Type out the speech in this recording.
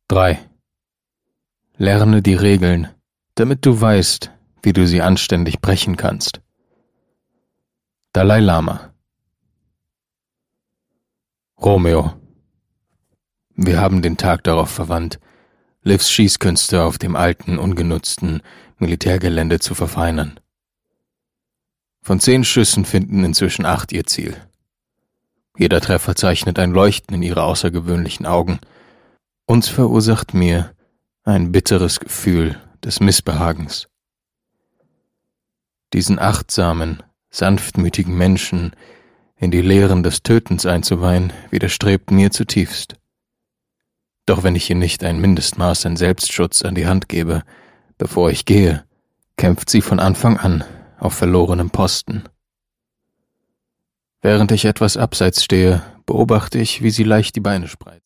3. Lerne die Regeln, damit du weißt, wie du sie anständig brechen kannst. Dalai Lama. Romeo. Wir haben den Tag darauf verwandt, Livs Schießkünste auf dem alten, ungenutzten Militärgelände zu verfeinern. Von 10 Schüssen finden inzwischen 8 ihr Ziel. Jeder Treffer zeichnet ein Leuchten in ihre außergewöhnlichen Augen. Uns verursacht mir ein bitteres Gefühl des Missbehagens. Diesen achtsamen, sanftmütigen Menschen in die Lehren des Tötens einzuweihen, widerstrebt mir zutiefst. Doch wenn ich ihr nicht ein Mindestmaß an Selbstschutz an die Hand gebe, bevor ich gehe, kämpft sie von Anfang an auf verlorenem Posten. Während ich etwas abseits stehe, beobachte ich, wie sie leicht die Beine spreizt.